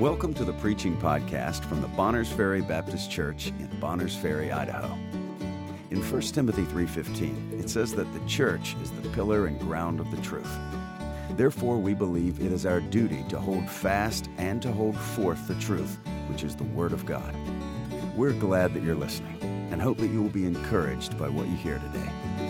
Welcome to the preaching podcast from the Bonners Ferry Baptist Church in Bonners Ferry, Idaho. In 1 Timothy 3:15, it says that the church is the pillar and ground of the truth. Therefore, we believe it is our duty to hold fast and to hold forth the truth, which is the Word of God. We're glad that you're listening and hope that you will be encouraged by what you hear today.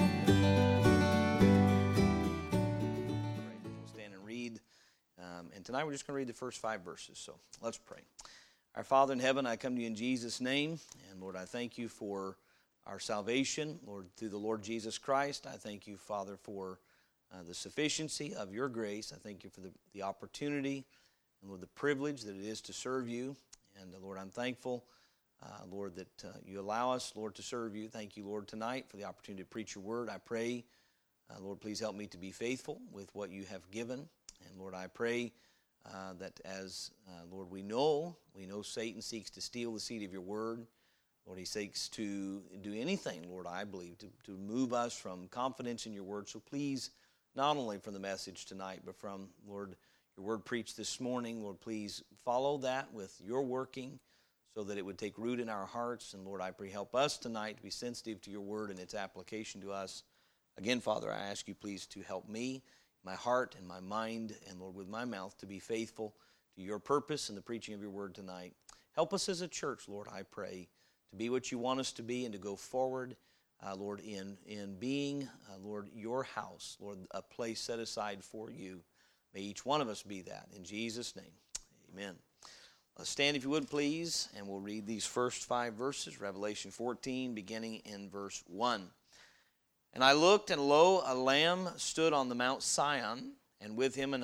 We'll stand and read. And tonight we're just going to read the first 5 verses. So let's pray. Our Father in heaven, I come to you in Jesus' name. And Lord, I thank you for our salvation, Lord, through the Lord Jesus Christ. I thank you, Father, for the sufficiency of your grace. I thank you for the opportunity and, Lord, the privilege that it is to serve you. And, Lord, I'm thankful, Lord, that you allow us, Lord, to serve you. Thank you, Lord, tonight for the opportunity to preach your word. I pray, Lord, please help me to be faithful with what you have given. And, Lord, I pray that as, Lord, we know Satan seeks to steal the seed of your word. Lord, he seeks to do anything, Lord, I believe, to move us from confidence in your word. So please, not only from the message tonight, but from, Lord, your word preached this morning, Lord, please follow that with your working so that it would take root in our hearts. And, Lord, I pray help us tonight to be sensitive to your word and its application to us. Again, Father, I ask you please to help me, my heart and my mind, and, Lord, with my mouth, to be faithful to your purpose and the preaching of your word tonight. Help us as a church, Lord, I pray, to be what you want us to be and to go forward, Lord, in being, Lord, your house, Lord, a place set aside for you. May each one of us be that. In Jesus' name, amen. Stand if you would, please, and we'll read these first 5 verses, Revelation 14, beginning in verse 1. And I looked, and lo, a Lamb stood on the Mount Sion, and with him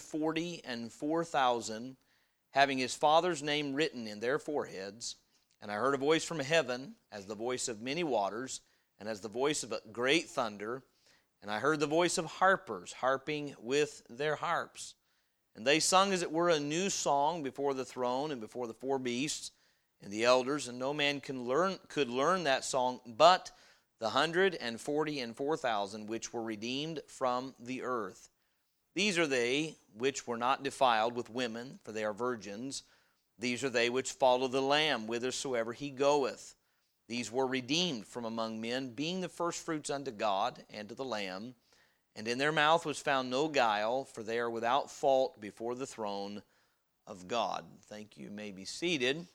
144,000, having his Father's name written in their foreheads. And I heard a voice from heaven, as the voice of many waters, and as the voice of a great thunder. And I heard the voice of harpers harping with their harps. And they sung as it were a new song before the throne and before the 4 beasts and the elders. And no man could learn that song but the 144,000 which were redeemed from the earth. These are they which were not defiled with women, for they are virgins. These are they which follow the Lamb whithersoever he goeth. These were redeemed from among men, being the firstfruits unto God and to the Lamb. And in their mouth was found no guile, for they are without fault before the throne of God. Thank you. You may be seated.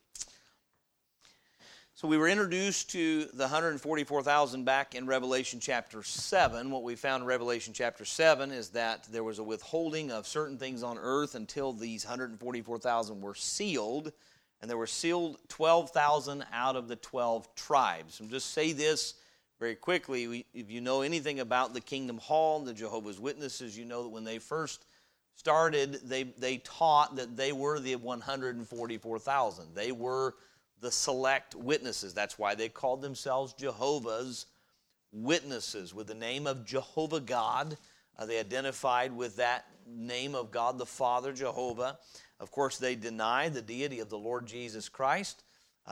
So we were introduced to the 144,000 back in Revelation chapter 7. What we found in Revelation chapter 7 is that there was a withholding of certain things on earth until these 144,000 were sealed. And there were sealed 12,000 out of the 12 tribes. And just say this very quickly. If you know anything about the Kingdom Hall, the Jehovah's Witnesses, you know that when they first started, they taught that they were the 144,000. They were the select witnesses. That's why they called themselves Jehovah's Witnesses. With the name of Jehovah God, they identified with that name of God the Father, Jehovah. Of course, they deny the deity of the Lord Jesus Christ,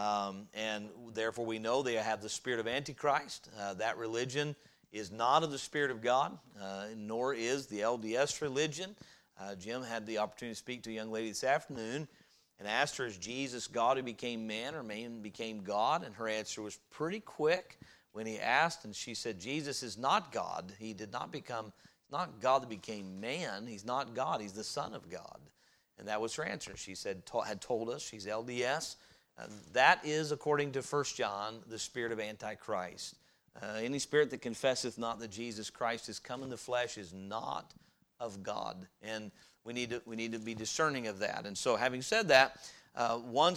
and therefore we know they have the spirit of Antichrist. That religion is not of the Spirit of God, nor is the LDS religion. Jim had the opportunity to speak to a young lady this afternoon and asked her, is Jesus God who became man or man became God? And her answer was pretty quick when he asked, and she said, Jesus is not God. He did not become, not God that became man. He's not God. He's the Son of God. And that was her answer. She said, had told us, she's LDS. That is, according to 1 John, the spirit of Antichrist. Any spirit that confesseth not that Jesus Christ is come in the flesh is not of God. And we need to be discerning of that. And so, having said that, when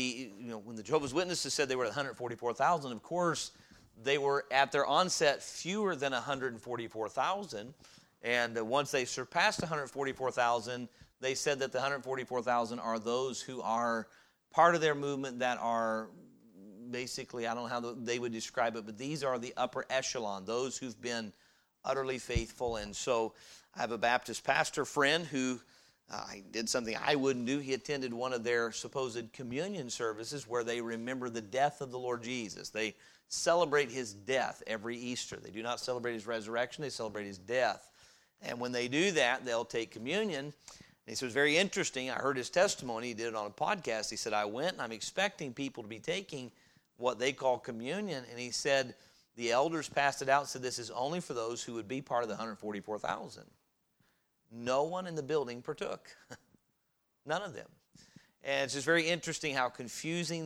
the Jehovah's Witnesses said they were 144,000, of course, they were at their onset fewer than 144,000. And once they surpassed 144,000, they said that the 144,000 are those who are part of their movement that are basically, I don't know how they would describe it, but these are the upper echelon, those who've been utterly faithful. And so I have a Baptist pastor friend who did something I wouldn't do. He attended one of their supposed communion services where they remember the death of the Lord Jesus. They celebrate his death every Easter. They do not celebrate his resurrection. They celebrate his death. And when they do that, they'll take communion. And he said, it was very interesting. I heard his testimony. He did it on a podcast. He said, I went and I'm expecting people to be taking what they call communion. And he said, the elders passed it out and said, this is only for those who would be part of the 144,000. No one in the building partook. None of them. And it's just very interesting how confused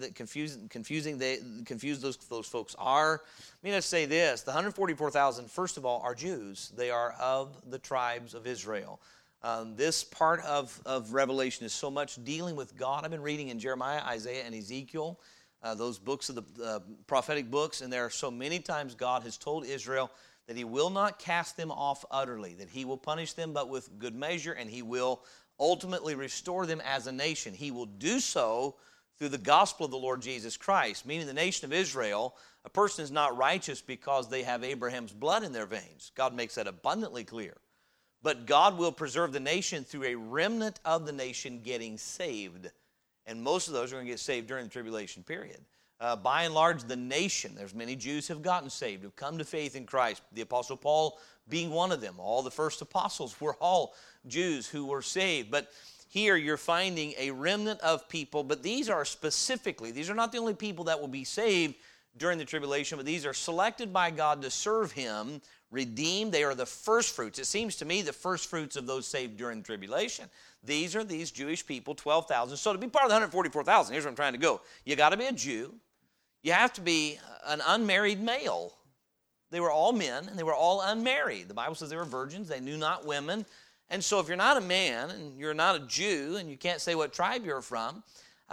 those folks are. I mean, let's say this. The 144,000, first of all, are Jews. They are of the tribes of Israel. This part of Revelation is so much dealing with God. I've been reading in Jeremiah, Isaiah, and Ezekiel, those books of the prophetic books, and there are so many times God has told Israel that he will not cast them off utterly, that he will punish them but with good measure, and he will ultimately restore them as a nation. He will do so through the gospel of the Lord Jesus Christ, meaning the nation of Israel, a person is not righteous because they have Abraham's blood in their veins. God makes that abundantly clear. But God will preserve the nation through a remnant of the nation getting saved. And most of those are going to get saved during the tribulation period. By and large, the nation, there's many Jews who have gotten saved, who've come to faith in Christ. The Apostle Paul being one of them. All the first apostles were all Jews who were saved. But here you're finding a remnant of people, but these are not the only people that will be saved during the tribulation, but these are selected by God to serve him, redeemed. They are the first fruits. It seems to me the first fruits of those saved during the tribulation. These are these Jewish people, 12,000. So to be part of the 144,000, here's where I'm trying to go. You got to be a Jew. You have to be an unmarried male. They were all men, and they were all unmarried. The Bible says they were virgins. They knew not women. And so if you're not a man, and you're not a Jew, and you can't say what tribe you're from,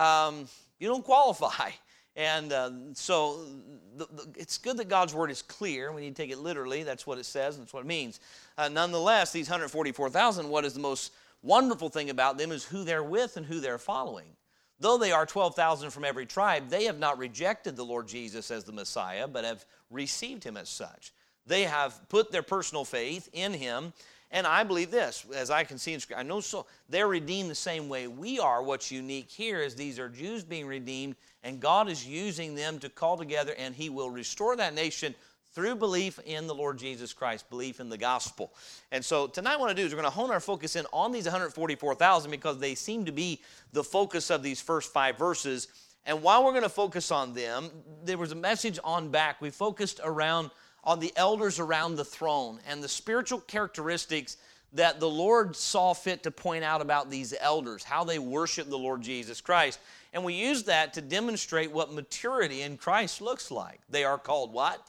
you don't qualify. And so it's good that God's word is clear. We need to take it literally. That's what it says, and that's what it means. Nonetheless, these 144,000, what is the most wonderful thing about them is who they're with and who they're following. Though they are 12,000 from every tribe, they have not rejected the Lord Jesus as the Messiah, but have received him as such. They have put their personal faith in him. And I believe this, as I can see in Scripture, I know so they're redeemed the same way we are. What's unique here is these are Jews being redeemed, and God is using them to call together, and he will restore that nation through belief in the Lord Jesus Christ, belief in the gospel. And so tonight what I want to do is we're going to hone our focus in on these 144,000 because they seem to be the focus of these first 5 verses. And while we're going to focus on them, there was a message on back. We focused on the elders around the throne and the spiritual characteristics that the Lord saw fit to point out about these elders, how they worship the Lord Jesus Christ. And we use that to demonstrate what maturity in Christ looks like. They are called what?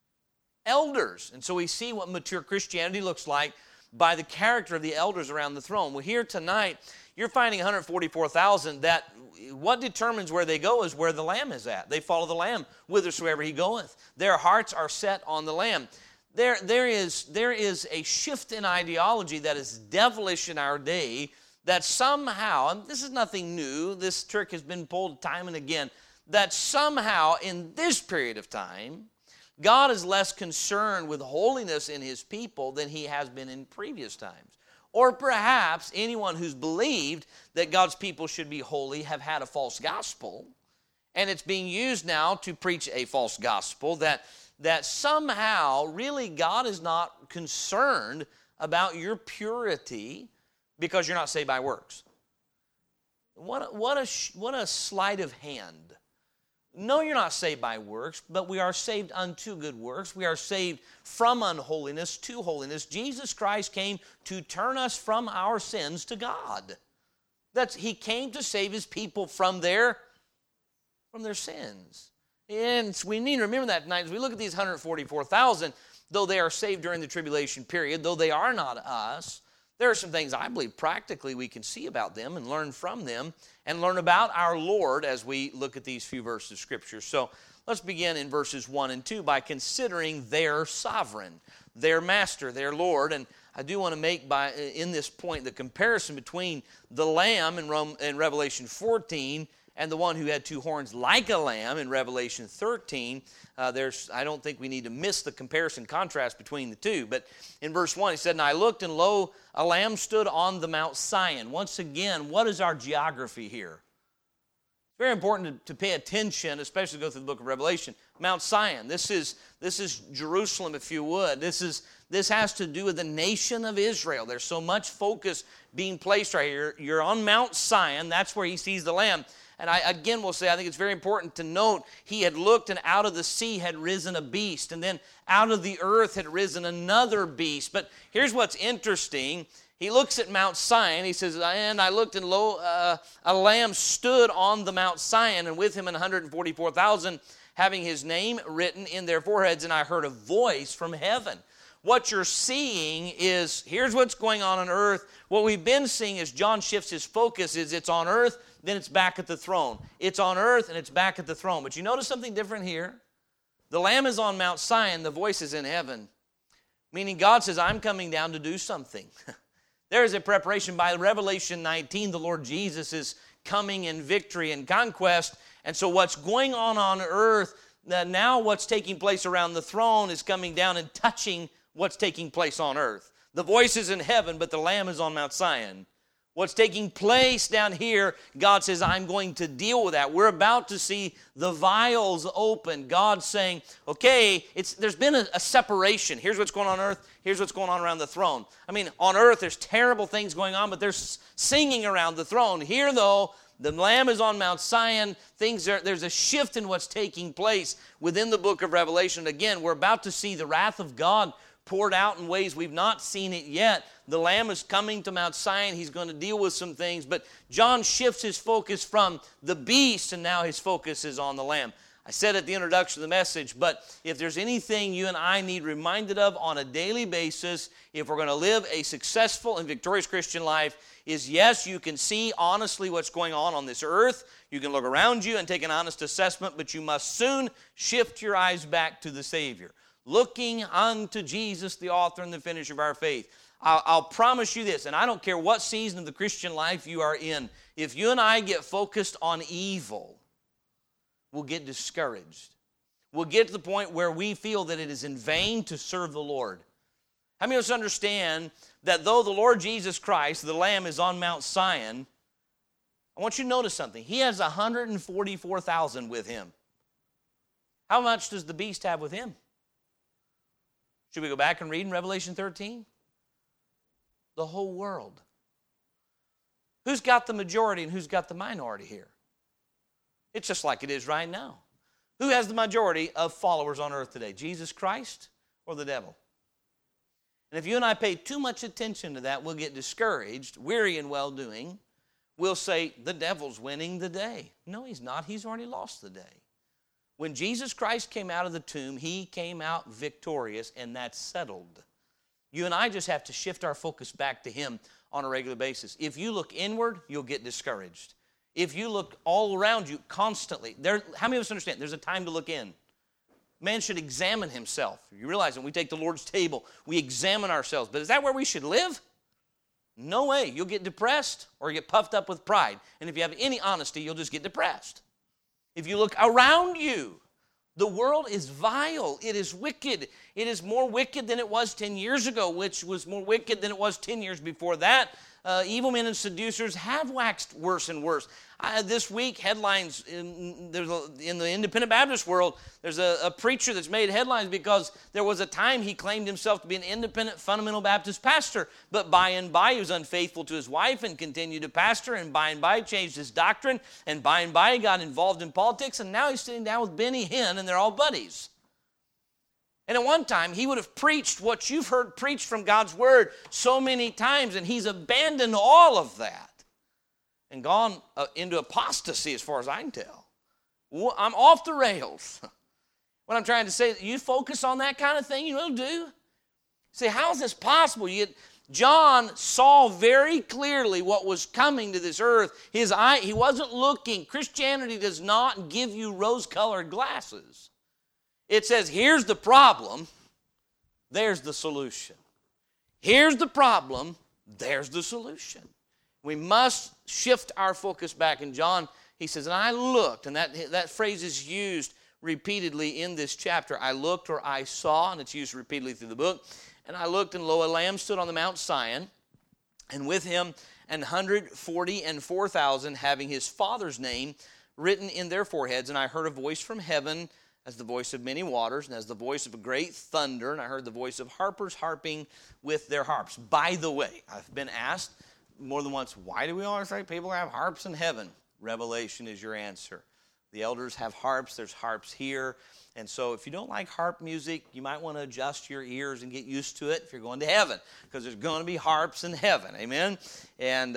Elders. And so we see what mature Christianity looks like by the character of the elders around the throne. Well, here tonight, you're finding 144,000 that what determines where they go is where the Lamb is at. They follow the Lamb whithersoever he goeth. Their hearts are set on the Lamb. There is a shift in ideology that is devilish in our day that somehow, and this is nothing new, this trick has been pulled time and again, that somehow in this period of time, God is less concerned with holiness in his people than he has been in previous times. Or perhaps anyone who's believed that God's people should be holy have had a false gospel, and it's being used now to preach a false gospel that somehow really God is not concerned about your purity because you're not saved by works. What a sleight of hand. No, you're not saved by works, but we are saved unto good works. We are saved from unholiness to holiness. Jesus Christ came to turn us from our sins to God. He came to save his people from their sins. And we need to remember that tonight as we look at these 144,000, though they are saved during the tribulation period, though they are not us, there are some things I believe practically we can see about them and learn from them and learn about our Lord as we look at these few verses of Scripture. So let's begin in verses 1 and 2 by considering their sovereign, their master, their Lord. And I do want to make in this point the comparison between the Lamb in Revelation 14 and the one who had 2 horns like a lamb in Revelation 13. I don't think we need to miss the comparison contrast between the two. But in verse 1, he said, "And I looked, and lo, a lamb stood on the Mount Sion." Once again, what is our geography here? Very important to pay attention, especially go through the book of Revelation. Mount Zion. This is Jerusalem, if you would. This has to do with the nation of Israel. There's so much focus being placed right here. You're on Mount Zion. That's where he sees the Lamb. And I again will say, I think it's very important to note, he had looked, and out of the sea had risen a beast. And then out of the earth had risen another beast. But here's what's interesting. He looks at Mount Zion. He says, and I looked, and lo, a lamb stood on the Mount Zion, and with him 144,000, having his name written in their foreheads. And I heard a voice from heaven. What you're seeing is, here's what's going on earth. What we've been seeing is John shifts his focus. It's on earth, then it's back at the throne. It's on earth, and it's back at the throne. But you notice something different here? The Lamb is on Mount Zion. The voice is in heaven. Meaning God says, I'm coming down to do something. There is a preparation. By Revelation 19, the Lord Jesus is coming in victory and conquest. And so what's going on earth, now what's taking place around the throne is coming down and touching what's taking place on earth. The voice is in heaven, but the Lamb is on Mount Zion. What's taking place down here, God says, I'm going to deal with that. We're about to see the vials open. God's saying, okay, there's been a separation. Here's what's going on earth. Here's what's going on around the throne. I mean, on earth, there's terrible things going on, but there's singing around the throne. Here, though, the Lamb is on Mount Zion. There's a shift in what's taking place within the book of Revelation. Again, we're about to see the wrath of God poured out in ways we've not seen it yet. The Lamb is coming to Mount Zion. He's going to deal with some things. But John shifts his focus from the beast, and now his focus is on the Lamb. I said at the introduction of the message, but if there's anything you and I need reminded of on a daily basis, if we're going to live a successful and victorious Christian life, is yes, you can see honestly what's going on this earth. You can look around you and take an honest assessment, but you must soon shift your eyes back to the Savior. Looking unto Jesus, the author and the finisher of our faith. I'll promise you this, and I don't care what season of the Christian life you are in, if you and I get focused on evil, we'll get discouraged. We'll get to the point where we feel that it is in vain to serve the Lord. How many of us understand that though the Lord Jesus Christ, the Lamb, is on Mount Zion, I want you to notice something. He has 144,000 with him. How much does the beast have with him? Should we go back and read in Revelation 13? The whole world. Who's got the majority and who's got the minority here? It's just like it is right now. Who has the majority of followers on earth today? Jesus Christ or the devil? And if you and I pay too much attention to that, we'll get discouraged, weary in well-doing. We'll say, the devil's winning the day. No, he's not. He's already lost the day. When Jesus Christ came out of the tomb, he came out victorious, and that's settled. You and I just have to shift our focus back to him on a regular basis. If you look inward, you'll get discouraged. If you look all around you constantly, how many of us understand there's a time to look in? Man should examine himself. You realize when we take the Lord's table, we examine ourselves. But is that where we should live? No way. You'll get depressed or get puffed up with pride. And if you have any honesty, you'll just get depressed. If you look around you, the world is vile. It is wicked. It is more wicked than it was 10 years ago, which was more wicked than it was 10 years before that. Evil men and seducers have waxed worse and worse. This week, headlines in the Independent Baptist world, there's a preacher that's made headlines because there was a time he claimed himself to be an independent fundamental Baptist pastor, but by and by he was unfaithful to his wife and continued to pastor, and by changed his doctrine, and by he got involved in politics, and now he's sitting down with Benny Hinn, and they're all buddies. And at one time, he would have preached what you've heard preached from God's Word so many times, and he's abandoned all of that and gone into apostasy as far as I can tell. I'm off the rails. What I'm trying to say, you focus on that kind of thing, you know what it'll do? Say, how is this possible? John saw very clearly what was coming to this earth. He wasn't looking. Christianity does not give you rose-colored glasses. It says, here's the problem, there's the solution. Here's the problem, there's the solution. We must shift our focus back. And John, he says, and I looked, and that phrase is used repeatedly in this chapter. I looked or I saw, and it's used repeatedly through the book. And I looked, and lo, a lamb stood on the Mount Zion, and with him 144,000, having his father's name written in their foreheads. And I heard a voice from heaven as the voice of many waters, and as the voice of a great thunder, and I heard the voice of harpers harping with their harps. By the way, I've been asked more than once, why do we always say people have harps in heaven? Revelation is your answer. The elders have harps. There's harps here. And so if you don't like harp music, you might want to adjust your ears and get used to it if you're going to heaven, because there's going to be harps in heaven. Amen? And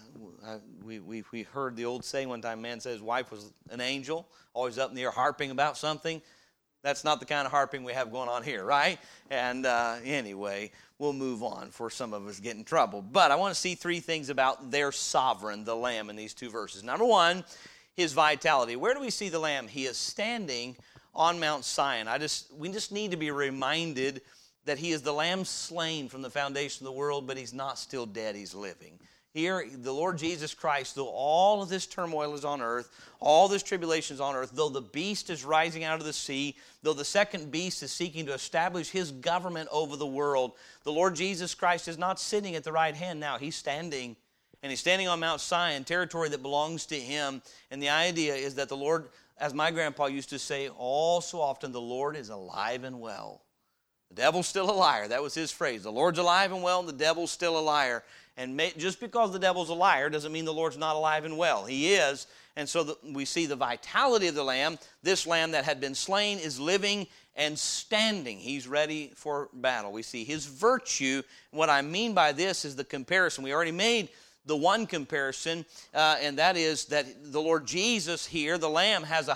we heard the old saying one time, man said his wife was an angel, always up in the air harping about something. That's not the kind of harping we have going on here, right? And anyway, we'll move on for some of us get in trouble. But I want to see three things about their sovereign, the Lamb, in these two verses. Number one, his vitality. Where do we see the Lamb? He is standing on Mount Zion. We just need to be reminded that he is the Lamb slain from the foundation of the world, but he's not still dead, he's living. Here, the Lord Jesus Christ, though all of this turmoil is on earth, all this tribulation is on earth, though the beast is rising out of the sea, though the second beast is seeking to establish his government over the world, the Lord Jesus Christ is not sitting at the right hand now. He's standing, and he's standing on Mount Zion, territory that belongs to him. And the idea is that the Lord, as my grandpa used to say all so often, the Lord is alive and well. The devil's still a liar. That was his phrase. The Lord's alive and well, and the devil's still a liar. And just because the devil's a liar doesn't mean the Lord's not alive and well. He is. And so we see the vitality of the Lamb. This Lamb that had been slain is living and standing. He's ready for battle. We see his virtue. What I mean by this is the comparison. We already made the one comparison, and that is that the Lord Jesus here, the Lamb, has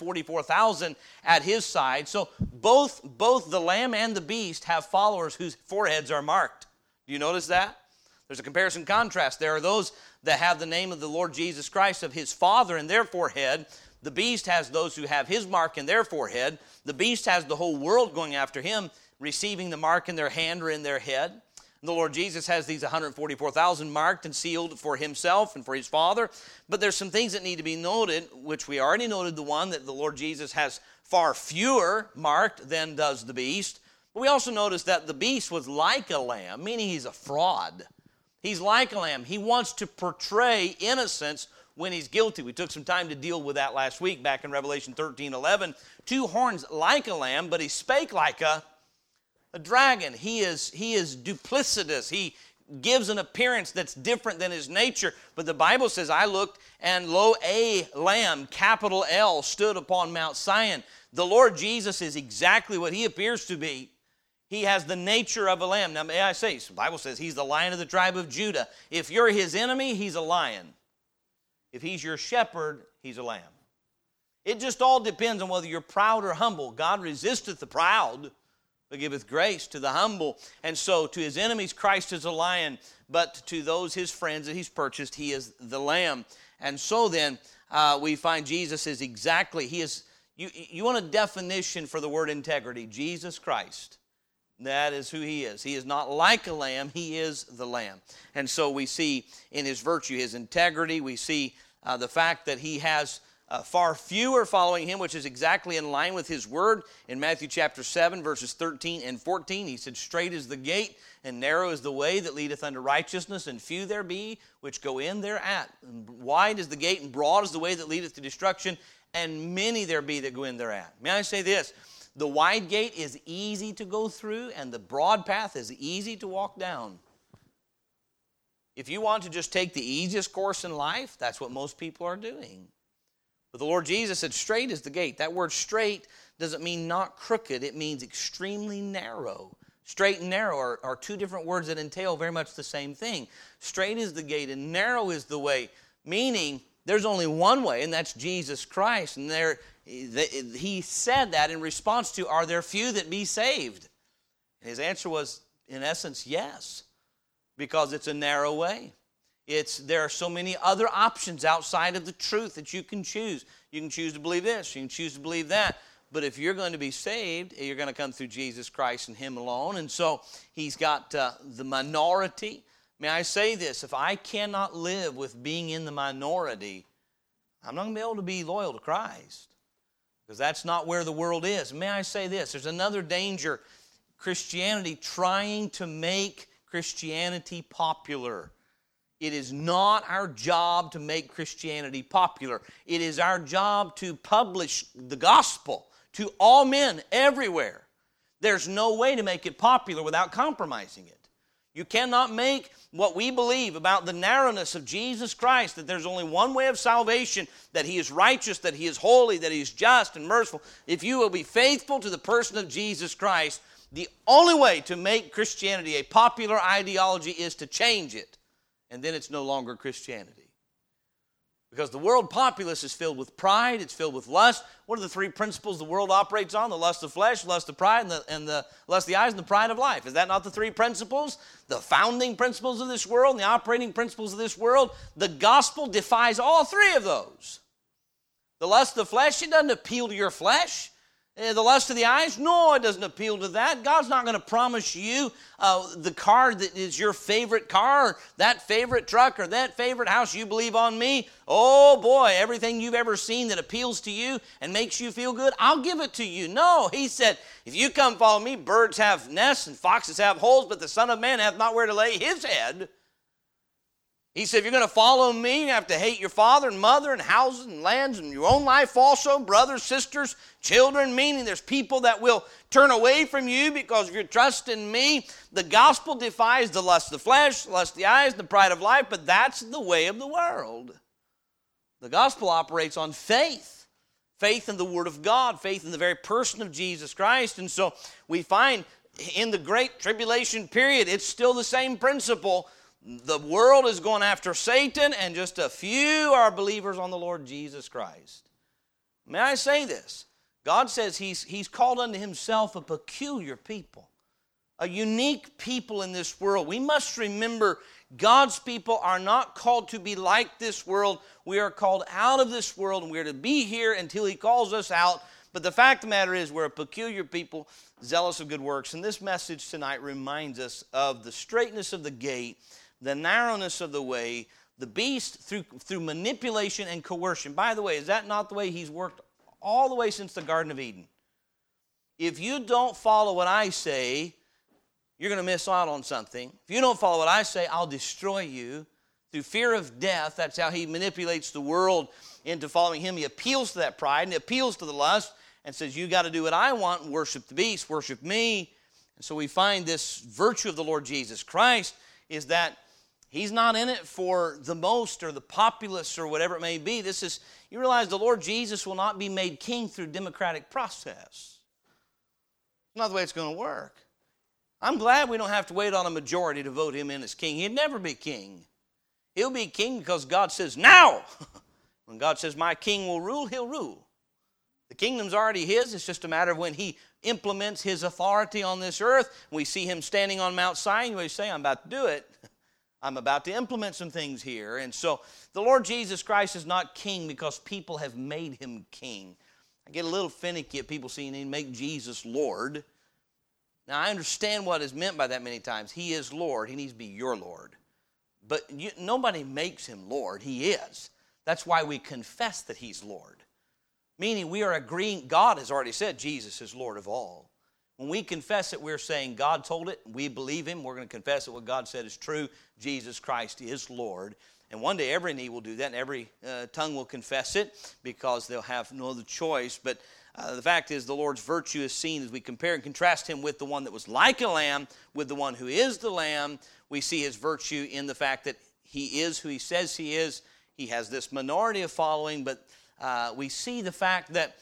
144,000 at his side. So both the Lamb and the beast have followers whose foreheads are marked. Do you notice that? There's a comparison contrast. There are those that have the name of the Lord Jesus Christ of his Father in their forehead. The beast has those who have his mark in their forehead. The beast has the whole world going after him, receiving the mark in their hand or in their head. The Lord Jesus has these 144,000 marked and sealed for himself and for his Father. But there's some things that need to be noted, which we already noted, the one that the Lord Jesus has far fewer marked than does the beast. But we also noticed that the beast was like a lamb, meaning he's a fraud. He's like a lamb. He wants to portray innocence when he's guilty. We took some time to deal with that last week back in Revelation 13:11. 2 horns like a lamb, but he spake like a dragon. He is duplicitous. He gives an appearance that's different than his nature. But the Bible says, I looked, and lo, a lamb, capital L, stood upon Mount Zion. The Lord Jesus is exactly what he appears to be. He has the nature of a lamb. Now, may I say, the Bible says he's the Lion of the tribe of Judah. If you're his enemy, he's a lion. If he's your shepherd, he's a lamb. It just all depends on whether you're proud or humble. God resisteth the proud, but giveth grace to the humble. And so to his enemies, Christ is a lion, but to those his friends that he's purchased, he is the lamb. And so then we find Jesus is exactly, he is, you want a definition for the word integrity, Jesus Christ. That is who he is. He is not like a lamb. He is the lamb. And so we see in his virtue, his integrity. We see the fact that he has far fewer following him, which is exactly in line with his word. In Matthew chapter 7, verses 13 and 14, he said, straight is the gate, and narrow is the way that leadeth unto righteousness, and few there be which go in thereat. And wide is the gate, and broad is the way that leadeth to destruction, and many there be that go in thereat. May I say this? The wide gate is easy to go through, and the broad path is easy to walk down. If you want to just take the easiest course in life, that's what most people are doing. But the Lord Jesus said, straight is the gate. That word straight doesn't mean not crooked. It means extremely narrow. Straight and narrow are two different words that entail very much the same thing. Straight is the gate, and narrow is the way, meaning there's only one way, and that's Jesus Christ. And he said that in response to, are there few that be saved? And his answer was, in essence, yes, because it's a narrow way. There are so many other options outside of the truth that you can choose. You can choose to believe this, you can choose to believe that. But if you're going to be saved, you're going to come through Jesus Christ and him alone. And so he's got the minority. May I say this, if I cannot live with being in the minority, I'm not going to be able to be loyal to Christ, because that's not where the world is. May I say this, there's another danger, Christianity trying to make Christianity popular. It is not our job to make Christianity popular. It is our job to publish the gospel to all men everywhere. There's no way to make it popular without compromising it. You cannot make what we believe about the narrowness of Jesus Christ, that there's only one way of salvation, that He is righteous, that He is holy, that He is just and merciful. If you will be faithful to the person of Jesus Christ, the only way to make Christianity a popular ideology is to change it. And then it's no longer Christianity. Because the world populace is filled with pride, it's filled with lust. What are the three principles the world operates on? The lust of flesh, lust of pride, and the lust of the eyes, and the pride of life. Is that not the three principles? The founding principles of this world, and the operating principles of this world. The gospel defies all three of those. The lust of the flesh, it doesn't appeal to your flesh. The lust of the eyes, no, it doesn't appeal to that. God's not going to promise you the car that is your favorite car, or that favorite truck, or that favorite house. You believe on me. Oh boy, everything you've ever seen that appeals to you and makes you feel good, I'll give it to you. No, He said, if you come follow me, birds have nests and foxes have holes, but the Son of Man hath not where to lay His head. He said, if you're going to follow me, you have to hate your father and mother and houses and lands and your own life also, brothers, sisters, children, meaning there's people that will turn away from you because of your trust in me. The gospel defies the lust of the flesh, the lust of the eyes, the pride of life, but that's the way of the world. The gospel operates on faith. Faith in the Word of God, faith in the very person of Jesus Christ. And so we find in the Great Tribulation period, it's still the same principle. The world is going after Satan, and just a few are believers on the Lord Jesus Christ. May I say this? God says He's called unto Himself a peculiar people, a unique people in this world. We must remember God's people are not called to be like this world. We are called out of this world, and we are to be here until He calls us out. But the fact of the matter is we're a peculiar people, zealous of good works. And this message tonight reminds us of the straightness of the gate, the narrowness of the way, the beast through manipulation and coercion. By the way, is that not the way he's worked all the way since the Garden of Eden? If you don't follow what I say, you're going to miss out on something. If you don't follow what I say, I'll destroy you. Through fear of death, that's how he manipulates the world into following him. He appeals to that pride and he appeals to the lust and says, you got to do what I want and worship the beast, worship me. And so we find this virtue of the Lord Jesus Christ is that He's not in it for the most or the populace or whatever it may be. You realize the Lord Jesus will not be made king through democratic process. It's not the way it's going to work. I'm glad we don't have to wait on a majority to vote Him in as king. He'd never be king. He'll be king because God says, now! When God says, my king will rule, He'll rule. The kingdom's already His. It's just a matter of when He implements His authority on this earth. We see Him standing on Mount Sinai. We say, I'm about to do it. I'm about to implement some things here. And so the Lord Jesus Christ is not king because people have made Him king. I get a little finicky at people saying they make Jesus Lord. Now, I understand what is meant by that many times. He is Lord. He needs to be your Lord. But nobody makes Him Lord. He is. That's why we confess that He's Lord. Meaning we are agreeing, God has already said Jesus is Lord of all. When we confess it, we're saying God told it, we believe Him, we're going to confess that what God said is true, Jesus Christ is Lord. And one day every knee will do that and every tongue will confess it because they'll have no other choice. But the fact is the Lord's virtue is seen as we compare and contrast Him with the one that was like a lamb, with the one who is the lamb. We see His virtue in the fact that He is who He says He is. He has this minority of following, but we see the fact that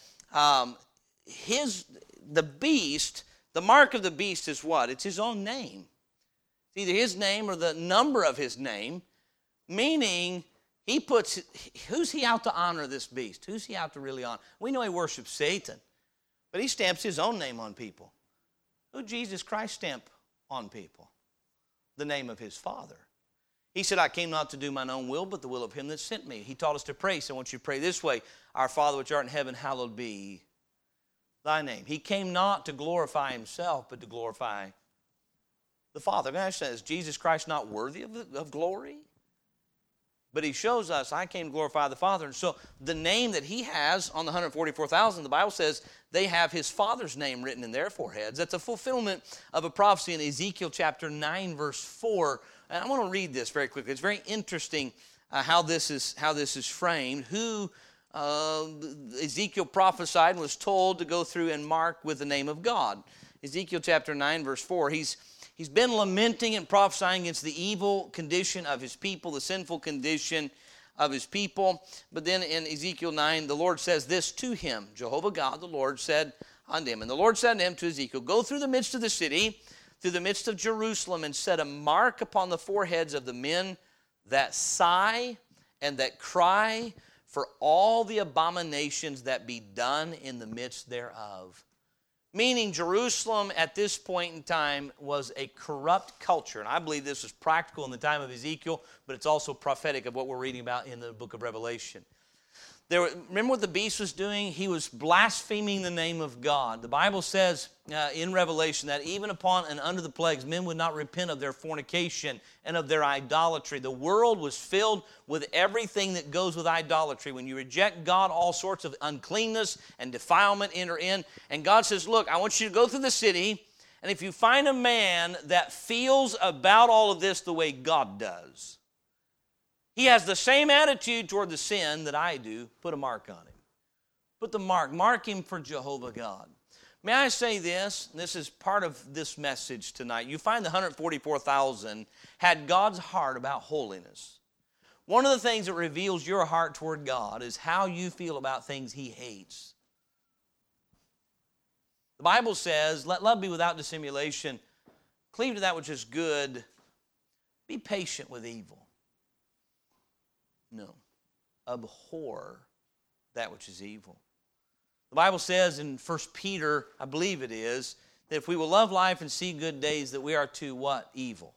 the beast, the mark of the beast is what? It's his own name. It's either his name or the number of his name, meaning who's he out to honor, this beast? Who's he out to really honor? We know he worships Satan, but he stamps his own name on people. Who did Jesus Christ stamp on people? The name of His Father. He said, I came not to do mine own will, but the will of Him that sent me. He taught us to pray, so I want you to pray this way. Our Father which art in heaven, hallowed be Thy name. He came not to glorify Himself, but to glorify the Father. Now, is Jesus Christ not worthy of glory? But he shows us, I came to glorify the Father. And so the name that he has on the 144,000, the Bible says they have his Father's name written in their foreheads. That's a fulfillment of a prophecy in Ezekiel chapter 9, verse 4. And I want to read this very quickly. It's very interesting how this is framed. Who Ezekiel prophesied and was told to go through and mark with the name of God. Ezekiel chapter 9, verse 4. He's been lamenting and prophesying against the evil condition of his people, the sinful condition of his people. But then in Ezekiel 9, the Lord says this to him. Jehovah God, the Lord, said unto him, and the Lord said unto him, to Ezekiel, go through the midst of the city, through the midst of Jerusalem, and set a mark upon the foreheads of the men that sigh and that cry for all the abominations that be done in the midst thereof. Meaning Jerusalem at this point in time was a corrupt culture. And I believe this was practical in the time of Ezekiel, but it's also prophetic of what we're reading about in the book of Revelation. Remember what the beast was doing? He was blaspheming the name of God. The Bible says in Revelation that even upon and under the plagues, men would not repent of their fornication and of their idolatry. The world was filled with everything that goes with idolatry. When you reject God, all sorts of uncleanness and defilement enter in. And God says, look, I want you to go through the city, and if you find a man that feels about all of this the way God does, he has the same attitude toward the sin that I do, put a mark on him. Put the mark him for Jehovah God. May I say this? This is part of this message tonight. You find the 144,000 had God's heart about holiness. One of the things that reveals your heart toward God is how you feel about things he hates. The Bible says, let love be without dissimulation, cleave to that which is good, be patient with evil. No. Abhor that which is evil. The Bible says in 1 Peter, I believe it is, that if we will love life and see good days, that we are to what? Evil.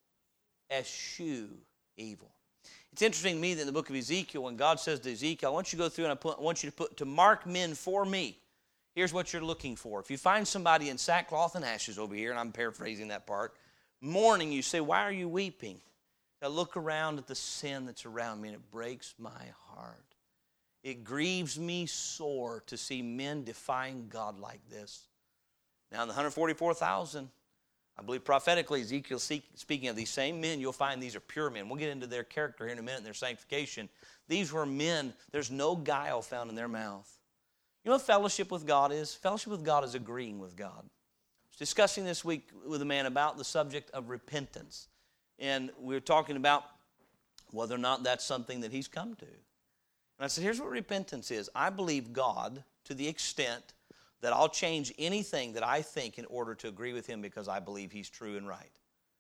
Eschew evil. It's interesting to me that in the book of Ezekiel, when God says to Ezekiel, I want you to go through and I want you to mark men for me. Here's what you're looking for. If you find somebody in sackcloth and ashes over here, and I'm paraphrasing that part, mourning, you say, why are you weeping? I look around at the sin that's around me, and it breaks my heart. It grieves me sore to see men defying God like this. Now, in the 144,000, I believe prophetically, Ezekiel speaking of these same men, you'll find these are pure men. We'll get into their character here in a minute, their sanctification. These were men, there's no guile found in their mouth. You know what fellowship with God is? Fellowship with God is agreeing with God. I was discussing this week with a man about the subject of repentance. And we were talking about whether or not that's something that he's come to. And I said, here's what repentance is. I believe God to the extent that I'll change anything that I think in order to agree with him because I believe he's true and right.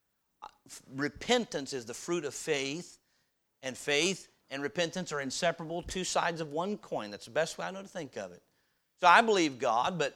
Repentance is the fruit of faith and repentance are inseparable, two sides of one coin. That's the best way I know to think of it. So I believe God, but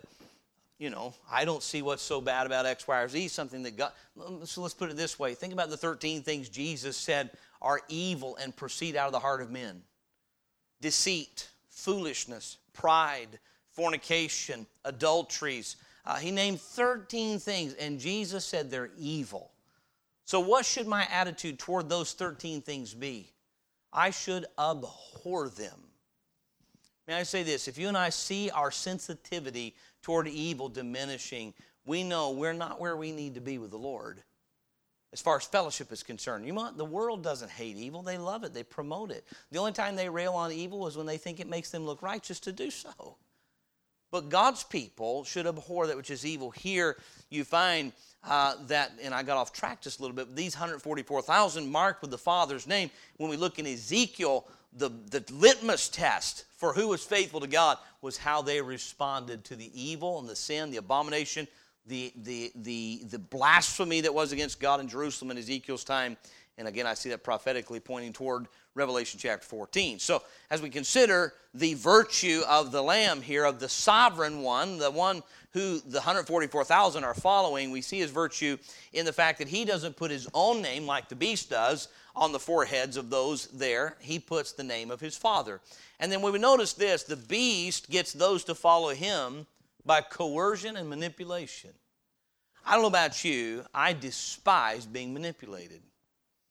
I don't see what's so bad about X, Y, or Z, something that God... So let's put it this way. Think about the 13 things Jesus said are evil and proceed out of the heart of men. Deceit, foolishness, pride, fornication, adulteries. He named 13 things, and Jesus said they're evil. So what should my attitude toward those 13 things be? I should abhor them. May I say this? If you and I see our sensitivity toward evil diminishing, we know we're not where we need to be with the Lord as far as fellowship is concerned. You know what? The world doesn't hate evil. They love it. They promote it. The only time they rail on evil is when they think it makes them look righteous to do so. But God's people should abhor that which is evil. Here you find that, and I got off track just a little bit, these 144,000 marked with the Father's name. When we look in Ezekiel, the litmus test for who was faithful to God was how they responded to the evil and the sin, the abomination, the blasphemy that was against God in Jerusalem in Ezekiel's time. And again, I see that prophetically pointing toward Revelation chapter 14. So as we consider the virtue of the Lamb here, of the sovereign one, the one who the 144,000 are following, we see his virtue in the fact that he doesn't put his own name like the beast does on the foreheads of those there. He puts the name of his Father. And then when we notice this, the beast gets those to follow him by coercion and manipulation. I don't know about you, I despise being manipulated.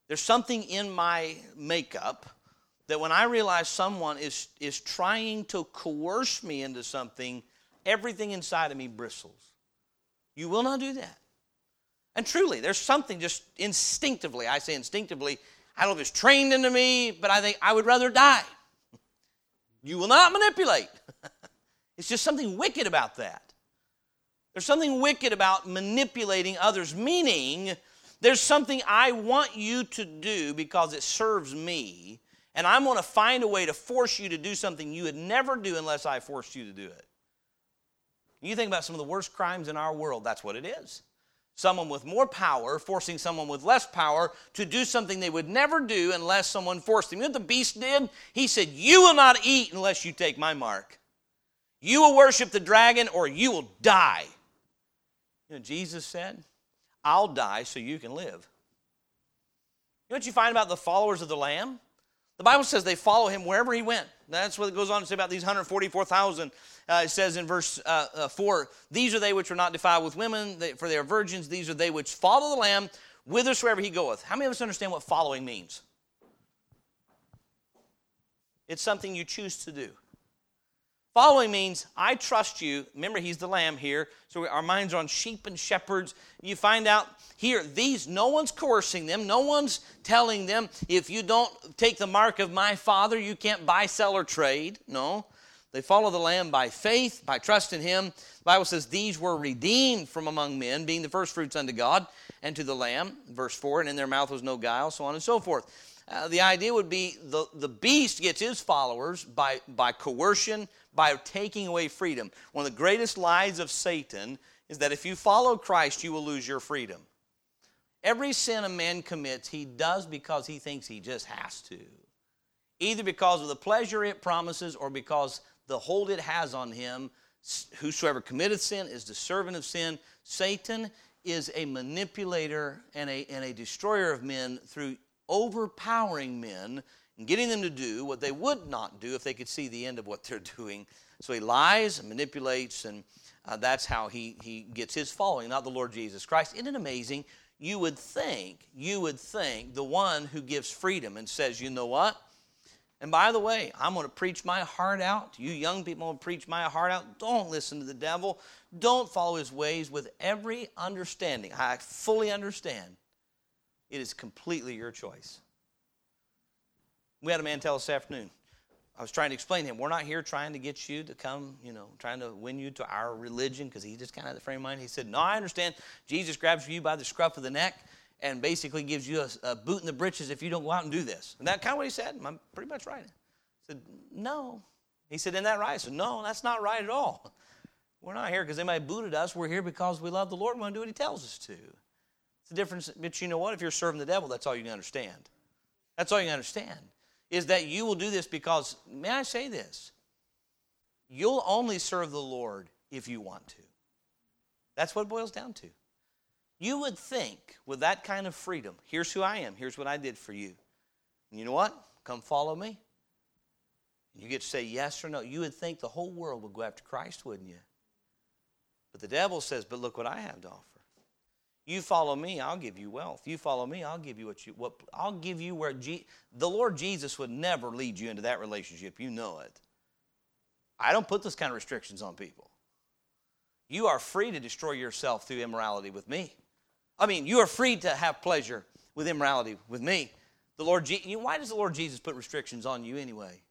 There's something in my makeup that when I realize someone is trying to coerce me into something, everything inside of me bristles. You will not do that. And truly, there's something just instinctively, I say instinctively, I don't know if it's trained into me, but I think I would rather die. You will not manipulate. It's just something wicked about that. There's something wicked about manipulating others, meaning there's something I want you to do because it serves me, and I'm going to find a way to force you to do something you would never do unless I forced you to do it. You think about some of the worst crimes in our world, that's what it is. Someone with more power forcing someone with less power to do something they would never do unless someone forced them. You know what the beast did? He said, you will not eat unless you take my mark. You will worship the dragon or you will die. You know, Jesus said, I'll die so you can live. You know what you find about the followers of the Lamb? The Bible says they follow him wherever he went. That's what it goes on to say about these 144,000. It says in verse 4, these are they which are not defiled with women, for they are virgins. These are they which follow the Lamb whithersoever he goeth. How many of us understand what following means? It's something you choose to do. Following means I trust you. Remember, he's the lamb here, so our minds are on sheep and shepherds. You find out here, no one's coercing them. No one's telling them, if you don't take the mark of my Father, you can't buy, sell, or trade. No. They follow the Lamb by faith, by trust in him. The Bible says these were redeemed from among men, being the first fruits unto God and to the Lamb. Verse 4, and in their mouth was no guile, so on and so forth. The idea would be the beast gets his followers by coercion, by taking away freedom. One of the greatest lies of Satan is that if you follow Christ, you will lose your freedom. Every sin a man commits, he does because he thinks he just has to. Either because of the pleasure it promises or because the hold it has on him. Whosoever committeth sin is the servant of sin. Satan is a manipulator and a destroyer of men through overpowering men and getting them to do what they would not do if they could see the end of what they're doing. So he lies and manipulates, and that's how he gets his following, not the Lord Jesus Christ. Isn't it amazing? You would think the one who gives freedom and says, you know what? And by the way, I'm going to preach my heart out. You young people, I'm going to preach my heart out. Don't listen to the devil. Don't follow his ways with every understanding. I fully understand. It is completely your choice. We had a man tell us this afternoon. I was trying to explain to him, we're not here trying to get you to come, trying to win you to our religion, because he just kind of had the frame of mind. He said, no, I understand. Jesus grabs you by the scruff of the neck and basically gives you a boot in the britches if you don't go out and do this. And that's kind of what he said. I'm pretty much right. I said, no. He said, isn't that right? I said, no, that's not right at all. We're not here because anybody booted us. We're here because we love the Lord and want to do what he tells us to. It's the difference, but you know what? If you're serving the devil, that's all you can understand. That's all you can understand, is that you will do this because, may I say this, you'll only serve the Lord if you want to. That's what it boils down to. You would think with that kind of freedom, here's who I am, here's what I did for you. And you know what? Come follow me. You get to say yes or no. You would think the whole world would go after Christ, wouldn't you? But the devil says, but look what I have to offer. You follow me, I'll give you wealth. You follow me, I'll give you I'll give you where the Lord Jesus would never lead you into that relationship. You know it. I don't put those kind of restrictions on people. You are free to destroy yourself through immorality with me. You are free to have pleasure with immorality with me. Why does the Lord Jesus put restrictions on you anyway?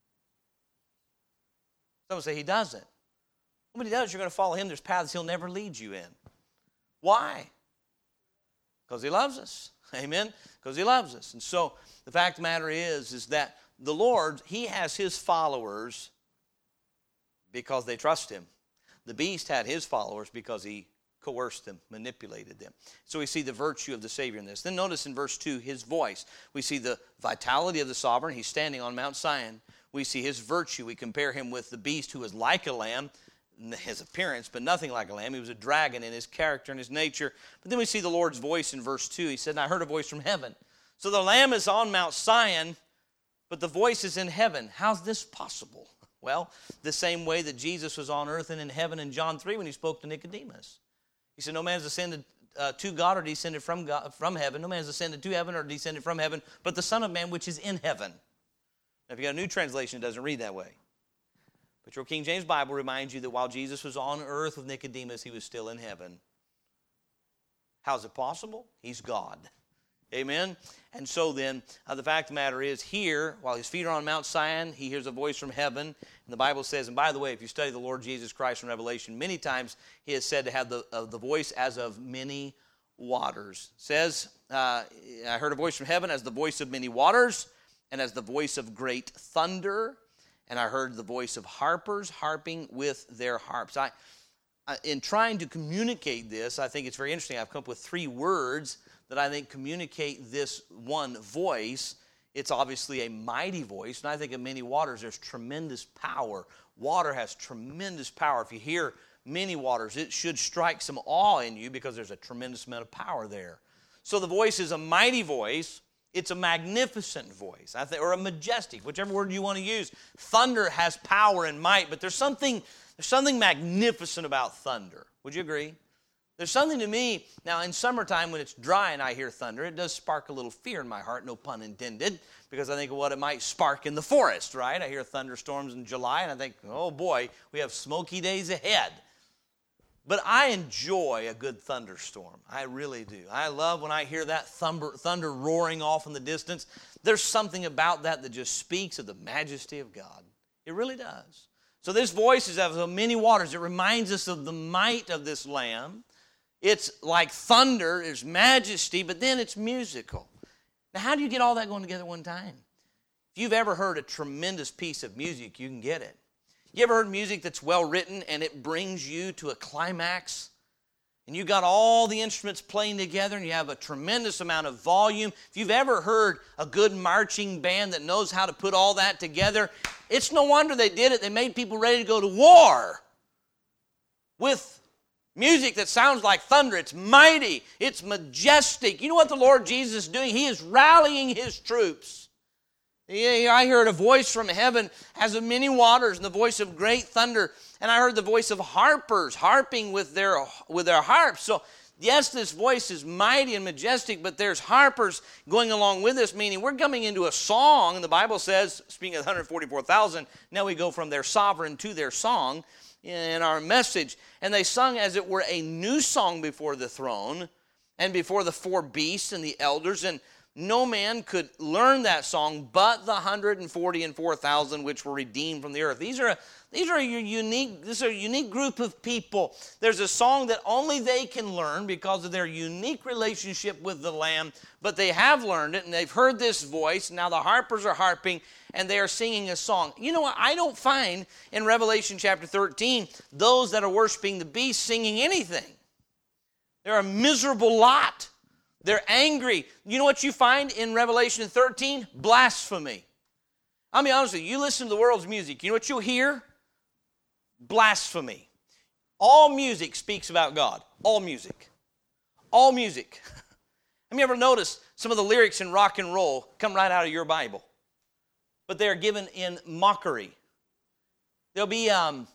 Some say he doesn't. When he does, you're going to follow him. There's paths he'll never lead you in. Why? Because he loves us. Amen? Because he loves us. And so the fact of the matter is that the Lord, he has his followers because they trust him. The beast had his followers because he coerced them, manipulated them. So we see the virtue of the Savior in this. Then notice in verse 2, his voice. We see the vitality of the sovereign. He's standing on Mount Zion. We see his virtue. We compare him with the beast who is like a lamb, his appearance, but nothing like a lamb. He was a dragon in his character and his nature. But then we see the Lord's voice in verse 2. He said, and I heard a voice from heaven. So the lamb is on Mount Zion, but the voice is in heaven. How's this possible? Well, the same way that Jesus was on earth and in heaven in John 3 when he spoke to Nicodemus. He said, no man has ascended to God or descended from God, from heaven. No man has ascended to heaven or descended from heaven, but the Son of Man which is in heaven. Now, if you got a new translation, it doesn't read that way. But your King James Bible reminds you that while Jesus was on earth with Nicodemus, he was still in heaven. How's it possible? He's God. Amen? And so then, the fact of the matter is, here, while his feet are on Mount Sinai, he hears a voice from heaven. And the Bible says, and by the way, if you study the Lord Jesus Christ in Revelation, many times he is said to have the voice as of many waters. It says, I heard a voice from heaven as the voice of many waters, and as the voice of great thunder. And I heard the voice of harpers harping with their harps. In trying to communicate this, I think it's very interesting. I've come up with 3 words that I think communicate this one voice. It's obviously a mighty voice, and I think of many waters, there's tremendous power. Water has tremendous power. If you hear many waters, it should strike some awe in you because there's a tremendous amount of power there. So the voice is a mighty voice. It's a magnificent voice, I think, or a majestic, whichever word you want to use. Thunder has power and might, but there's something magnificent about thunder. Would you agree? There's something to me, now in summertime when it's dry and I hear thunder, it does spark a little fear in my heart, no pun intended, because I think of what it might spark in the forest, right? I hear thunderstorms in July and I think, oh boy, we have smoky days ahead. But I enjoy a good thunderstorm. I really do. I love when I hear that thunder roaring off in the distance. There's something about that just speaks of the majesty of God. It really does. So this voice is of many waters. It reminds us of the might of this Lamb. It's like thunder, there's majesty, but then it's musical. Now, how do you get all that going together at one time? If you've ever heard a tremendous piece of music, you can get it. You ever heard music that's well written and it brings you to a climax? And you got all the instruments playing together and you have a tremendous amount of volume. If you've ever heard a good marching band that knows how to put all that together, it's no wonder they did it. They made people ready to go to war with music that sounds like thunder. It's mighty. It's majestic. You know what the Lord Jesus is doing? He is rallying his troops. I heard a voice from heaven as of many waters and the voice of great thunder. And I heard the voice of harpers harping with their harps. So yes, this voice is mighty and majestic, but there's harpers going along with this, meaning we're coming into a song. And the Bible says, speaking of 144,000, now we go from their sovereign to their song in our message. And they sung as it were a new song before the throne and before the 4 beasts and the elders. And no man could learn that song but the 144,000 which were redeemed from the earth. These are a unique group of people. There's a song that only they can learn because of their unique relationship with the Lamb, but they have learned it and they've heard this voice. Now the harpers are harping and they are singing a song. You know what? I don't find in Revelation chapter 13 those that are worshiping the beast singing anything. They're a miserable lot. They're angry. You know what you find in Revelation 13? Blasphemy. I'll be honest with you. You listen to the world's music. You know what you'll hear? Blasphemy. All music speaks about God. All music. All music. Have you ever noticed some of the lyrics in rock and roll come right out of your Bible? But they're given in mockery. There'll be a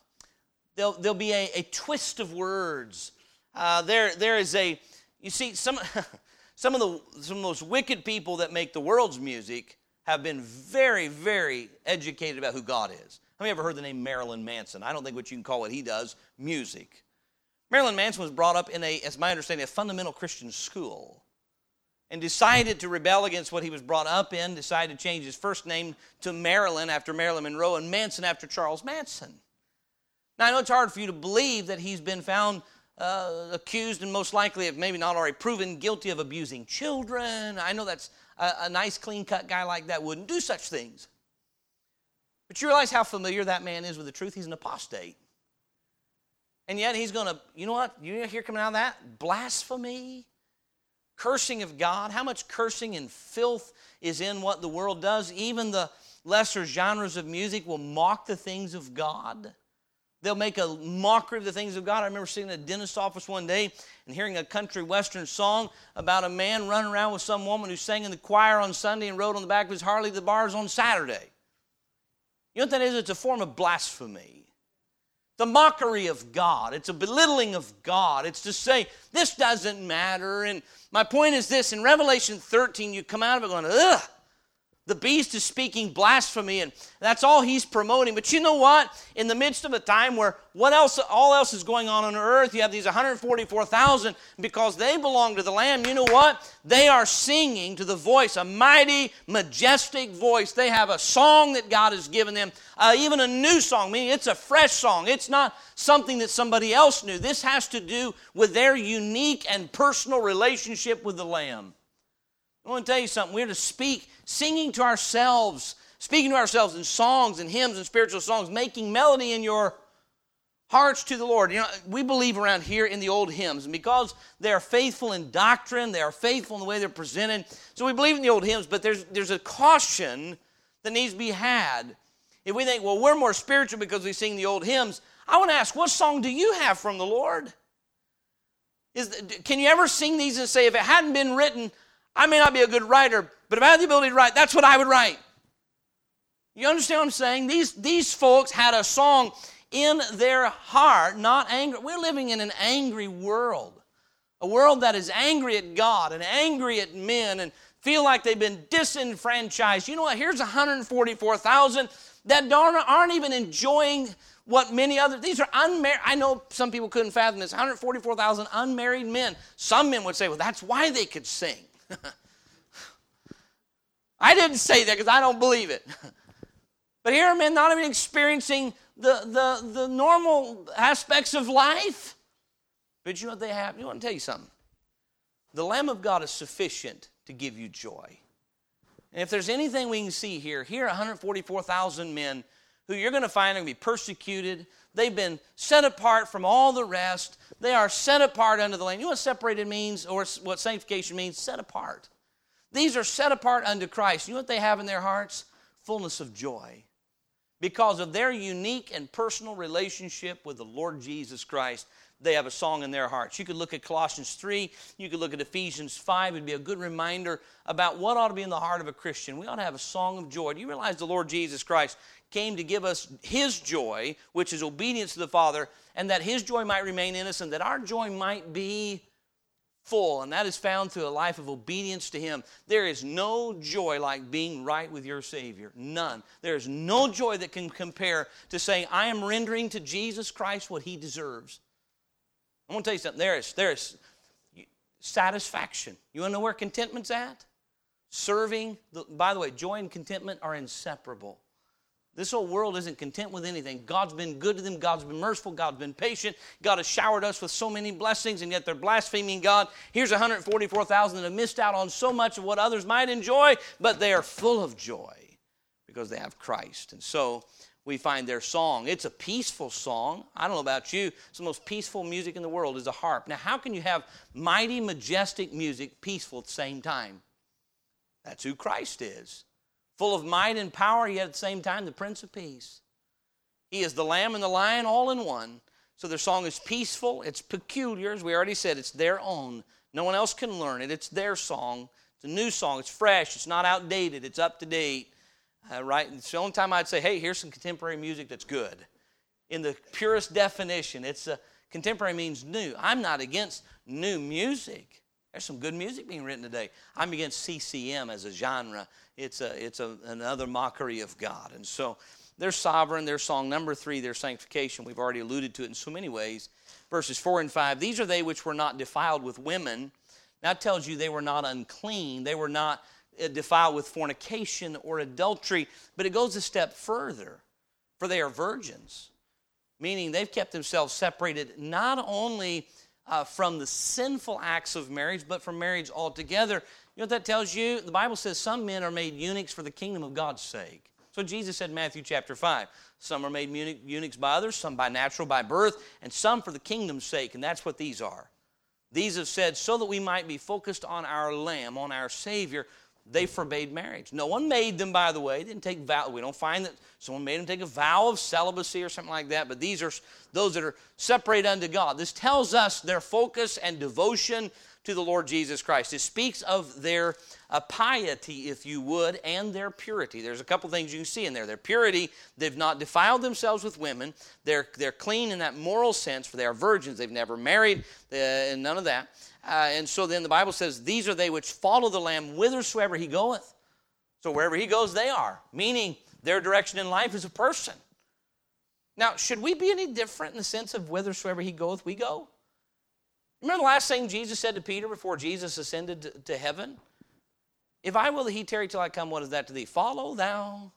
twist of words. There is a, you see, some of those wicked people that make the world's music have been very, very educated about who God is. Have you ever heard the name Marilyn Manson? I don't think what you can call what he does music. Marilyn Manson was brought up in as my understanding, a fundamental Christian school and decided to rebel against what he was brought up in, decided to change his first name to Marilyn after Marilyn Monroe and Manson after Charles Manson. Now, I know it's hard for you to believe that he's been found accused and most likely, if maybe not already proven, guilty of abusing children. I know that's a nice, clean-cut guy like that wouldn't do such things. But you realize how familiar that man is with the truth? He's an apostate. And yet he's going to, you know what? You hear coming out of that? Blasphemy, cursing of God. How much cursing and filth is in what the world does? Even the lesser genres of music will mock the things of God. They'll make a mockery of the things of God. I remember sitting in a dentist's office one day and hearing a country western song about a man running around with some woman who sang in the choir on Sunday and rode on the back of his Harley to the bars on Saturday. You know what that is? It's a form of blasphemy. the mockery of God. It's a belittling of God. It's to say, this doesn't matter. And my point is this, in Revelation 13, you come out of it going, ugh, the beast is speaking blasphemy, and that's all he's promoting. But you know what? In the midst of a time where all else is going on earth, you have these 144,000, because they belong to the Lamb. You know what? They are singing to the voice, a mighty, majestic voice. They have a song that God has given them, even a new song, meaning it's a fresh song. It's not something that somebody else knew. This has to do with their unique and personal relationship with the Lamb. I want to tell you something. We're to speak, singing to ourselves, speaking to ourselves in songs and hymns and spiritual songs, making melody in your hearts to the Lord. You know, we believe around here in the old hymns, and because they are faithful in doctrine, they are faithful in the way they're presented. So we believe in the old hymns, but there's a caution that needs to be had. If we think, well, we're more spiritual because we sing the old hymns, I want to ask, what song do you have from the Lord? Can you ever sing these and say, if it hadn't been written, I may not be a good writer, but if I had the ability to write, that's what I would write. You understand what I'm saying? These folks had a song in their heart, not angry. We're living in an angry world, a world that is angry at God and angry at men and feel like they've been disenfranchised. You know what? Here's 144,000 that aren't even enjoying what many others, these are unmarried. I know some people couldn't fathom this, 144,000 unmarried men. Some men would say, well, that's why they could sing. I didn't say that because I don't believe it. But here are men not even experiencing the normal aspects of life. But you know what they have? I want to tell you something. The Lamb of God is sufficient to give you joy. And if there's anything we can see here are 144,000 men who you're going to find are going to be persecuted. They've been set apart from all the rest. They are set apart unto the Lamb. You know what separated means, or what sanctification means? Set apart. These are set apart unto Christ. You know what they have in their hearts? Fullness of joy. Because of their unique and personal relationship with the Lord Jesus Christ, they have a song in their hearts. You could look at Colossians 3. You could look at Ephesians 5. It would be a good reminder about what ought to be in the heart of a Christian. We ought to have a song of joy. Do you realize the Lord Jesus Christ came to give us His joy, which is obedience to the Father, and that His joy might remain in us, and that our joy might be full, and that is found through a life of obedience to Him. There is no joy like being right with your Savior. None. There is no joy that can compare to saying, I am rendering to Jesus Christ what He deserves. I want to tell you something. There is satisfaction. You want to know where contentment's at? Serving. By the way, joy and contentment are inseparable. This whole world isn't content with anything. God's been good to them. God's been merciful. God's been patient. God has showered us with so many blessings, and yet they're blaspheming God. Here's 144,000 that have missed out on so much of what others might enjoy, but they are full of joy because they have Christ. And so we find their song. It's a peaceful song. I don't know about you. It's the most peaceful music in the world is a harp. Now, how can you have mighty, majestic music peaceful at the same time? That's who Christ is. Full of might and power, yet at the same time, the Prince of Peace. He is the Lamb and the Lion all in one. So their song is peaceful. It's peculiar. As we already said, it's their own. No one else can learn it. It's their song. It's a new song. It's fresh. It's not outdated. It's up to date. Right? It's the only time I'd say, hey, here's some contemporary music that's good. In the purest definition, contemporary means new. I'm not against new music. There's some good music being written today. I'm against CCM as a genre. It's another mockery of God. And so they're sovereign. Their song number 3, their sanctification. We've already alluded to it in so many ways. Verses 4 and 5, these are they which were not defiled with women. That tells you they were not unclean. They were not defiled with fornication or adultery. But it goes a step further. For they are virgins. Meaning they've kept themselves separated not only from the sinful acts of marriage, but from marriage altogether. You know what that tells you? The Bible says some men are made eunuchs for the kingdom of God's sake. So Jesus said in Matthew chapter 5, some are made eunuchs by others, some by natural, by birth, and some for the kingdom's sake, and that's what these are. These have said, so that we might be focused on our Lamb, on our Savior, they forbade marriage. No one made them, by the way. They didn't take vow. We don't find that someone made them take a vow of celibacy or something like that, but these are those that are separated unto God. This tells us their focus and devotion to the Lord Jesus Christ. It speaks of their piety, if you would, and their purity. There's a couple things you can see in there. Their purity, they've not defiled themselves with women. They're clean in that moral sense, for they are virgins. They've never married, and none of that. And so then the Bible says, these are they which follow the Lamb whithersoever he goeth. So wherever he goes, they are. Meaning their direction in life is a person. Now, should we be any different in the sense of whithersoever he goeth, we go? Remember the last thing Jesus said to Peter before Jesus ascended to heaven? If I will that he tarry till I come, what is that to thee? Follow thou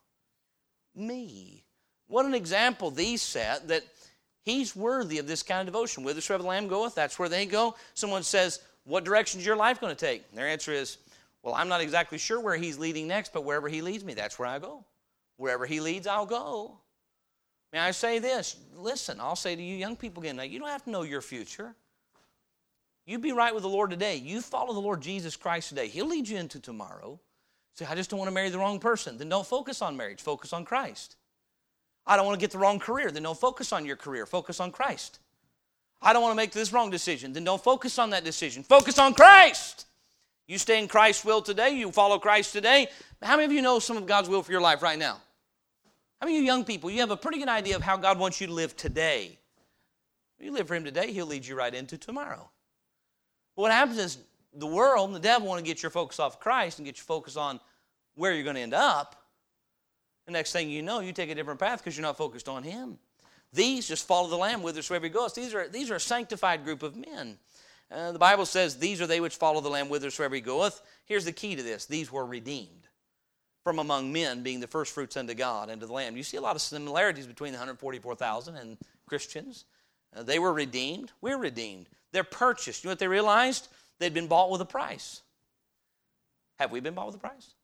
me. What an example these set that he's worthy of this kind of devotion. Whithersoever the Lamb goeth, that's where they go. Someone says, what direction is your life going to take? And their answer is, well, I'm not exactly sure where he's leading next, but wherever he leads me, that's where I go. Wherever he leads, I'll go. May I say this? Listen, I'll say to you young people again, now you don't have to know your future. You be right with the Lord today. You follow the Lord Jesus Christ today. He'll lead you into tomorrow. Say, I just don't want to marry the wrong person. Then don't focus on marriage. Focus on Christ. I don't want to get the wrong career. Then don't focus on your career. Focus on Christ. I don't want to make this wrong decision. Then don't focus on that decision. Focus on Christ. You stay in Christ's will today. You follow Christ today. How many of you know some of God's will for your life right now? How many of you young people, you have a pretty good idea of how God wants you to live today? If you live for him today, he'll lead you right into tomorrow. But what happens is the world and the devil want to get your focus off Christ and get your focus on where you're going to end up. The next thing you know, you take a different path because you're not focused on him. These just follow the Lamb whithersoever he goes. These are a sanctified group of men. The Bible says, these are they which follow the Lamb whithersoever he goeth. Here's the key to this. These were redeemed from among men, being the first fruits unto God and to the Lamb. You see a lot of similarities between the 144,000 and Christians. They were redeemed. We're redeemed. They're purchased. You know what they realized? They'd been bought with a price. Have we been bought with a price?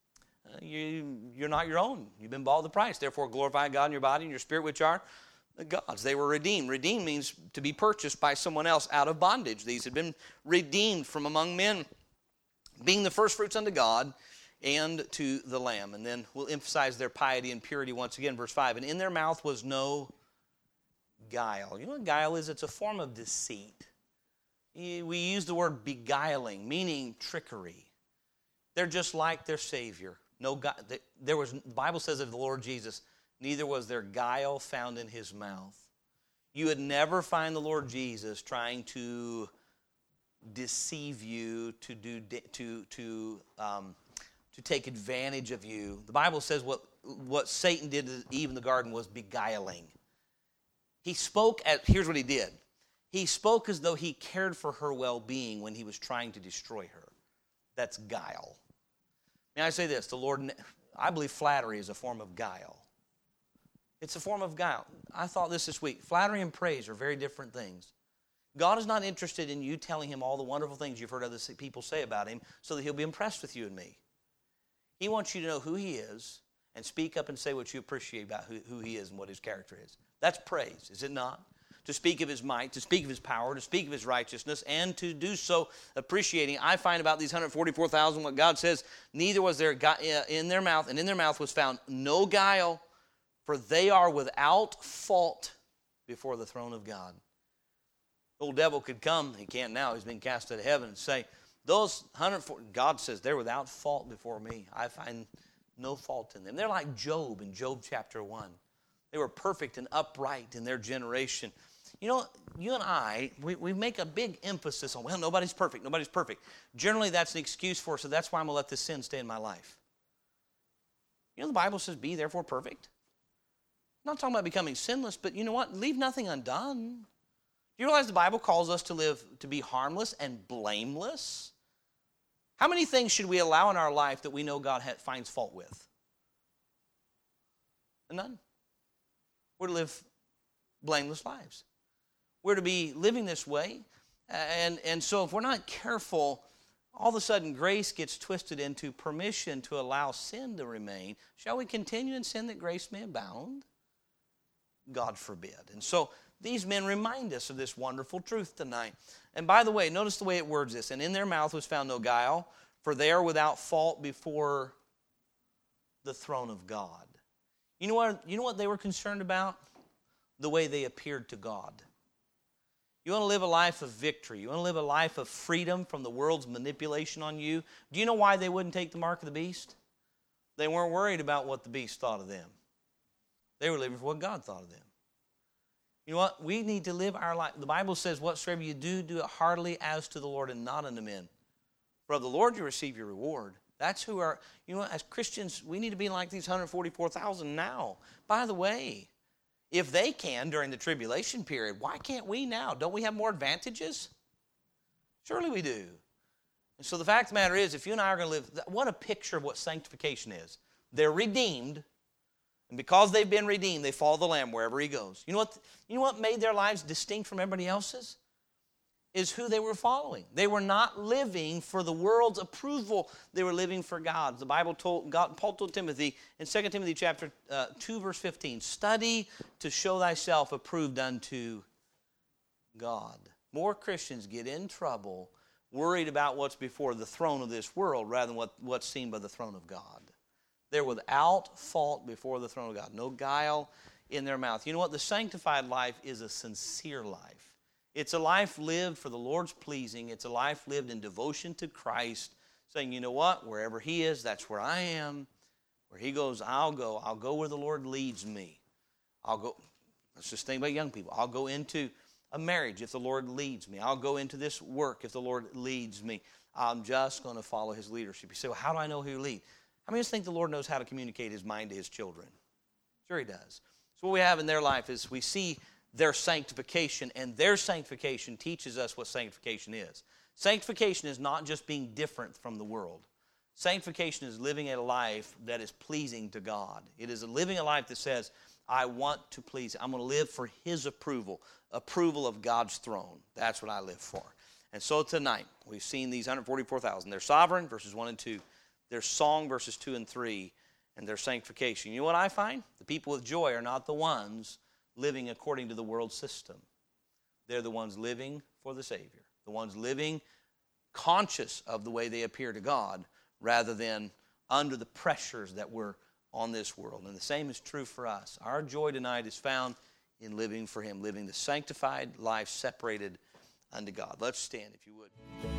You're not your own. You've been bought with a price. Therefore, glorify God in your body and your spirit, which are God's. They were redeemed. Redeemed means to be purchased by someone else out of bondage. These had been redeemed from among men, being the first fruits unto God and to the Lamb. And then we'll emphasize their piety and purity once again. Verse 5, and in their mouth was no guile. You know what guile is? It's a form of deceit. We use the word beguiling, meaning trickery. They're just like their Savior. The Bible says of the Lord Jesus, neither was there guile found in his mouth. You would never find the Lord Jesus trying to deceive you, to take advantage of you. The Bible says what Satan did to Eve in the garden was beguiling. He spoke here's what he did. He spoke as though he cared for her well-being when he was trying to destroy her. That's guile. May I say this? I believe flattery is a form of guile. It's a form of guile. I thought this week. Flattery and praise are very different things. God is not interested in you telling him all the wonderful things you've heard other people say about him so that he'll be impressed with you and me. He wants you to know who he is and speak up and say what you appreciate about who he is and what his character is. That's praise, is it not? To speak of his might, to speak of his power, to speak of his righteousness, and to do so appreciating. I find about these 144,000 what God says, neither was there in their mouth, and in their mouth was found no guile, for they are without fault before the throne of God. The old devil could come, he can't now, he's been cast out of heaven, and say, those 140, God says, they're without fault before me. I find no fault in them. They're like Job in Job chapter 1. They were perfect and upright in their generation. You know, you and I, we make a big emphasis on, well, nobody's perfect, nobody's perfect. Generally, that's an excuse for us, so that's why I'm going to let this sin stay in my life. You know, the Bible says, be therefore perfect. I'm not talking about becoming sinless, but you know what? Leave nothing undone. Do you realize the Bible calls us to be harmless and blameless? How many things should we allow in our life that we know God finds fault with? None. We're to live blameless lives. We're to be living this way. And so if we're not careful, all of a sudden grace gets twisted into permission to allow sin to remain. Shall we continue in sin that grace may abound? God forbid. And so these men remind us of this wonderful truth tonight. And by the way, notice the way it words this. And in their mouth was found no guile, for they are without fault before the throne of God. You know what they were concerned about? The way they appeared to God. You want to live a life of victory. You want to live a life of freedom from the world's manipulation on you. Do you know why they wouldn't take the mark of the beast? They weren't worried about what the beast thought of them. They were living for what God thought of them. You know what? We need to live our life. The Bible says, whatsoever you do, do it heartily as to the Lord and not unto men. For of the Lord you receive your reward. That's who our, you know what, as Christians, we need to be like these 144,000 now. By the way, if they can during the tribulation period, why can't we now? Don't we have more advantages? Surely we do. And so the fact of the matter is, if you and I are going to live, what a picture of what sanctification is. They're redeemed, and because they've been redeemed, they follow the Lamb wherever he goes. You know what made their lives distinct from everybody else's? Is who they were following. They were not living for the world's approval. They were living for God. The Bible told, Paul told Timothy in 2 Timothy chapter 2, verse 15, study to show thyself approved unto God. More Christians get in trouble worried about what's before the throne of this world rather than what's seen by the throne of God. They're without fault before the throne of God. No guile in their mouth. You know what? The sanctified life is a sincere life. It's a life lived for the Lord's pleasing. It's a life lived in devotion to Christ, saying, you know what? Wherever he is, that's where I am. Where he goes, I'll go. I'll go where the Lord leads me. I'll go. Let's just think about young people. I'll go into a marriage if the Lord leads me. I'll go into this work if the Lord leads me. I'm just going to follow his leadership. You say, well, how do I know who to lead? How many of us think the Lord knows how to communicate his mind to his children? Sure he does. So what we have in their life is we see their sanctification, and their sanctification teaches us what sanctification is. Sanctification is not just being different from the world. Sanctification is living a life that is pleasing to God. It is living a life that says, I want to please. I'm going to live for his approval of God's throne. That's what I live for. And so tonight, we've seen these 144,000. They're sovereign, verses 1 and 2. Their song, verses 2 and 3. And their sanctification. You know what I find? The people with joy are not the ones living according to the world system. They're the ones living for the Savior. The ones living conscious of the way they appear to God rather than under the pressures that were on this world. And the same is true for us. Our joy tonight is found in living for him, living the sanctified life separated unto God. Let's stand if you would.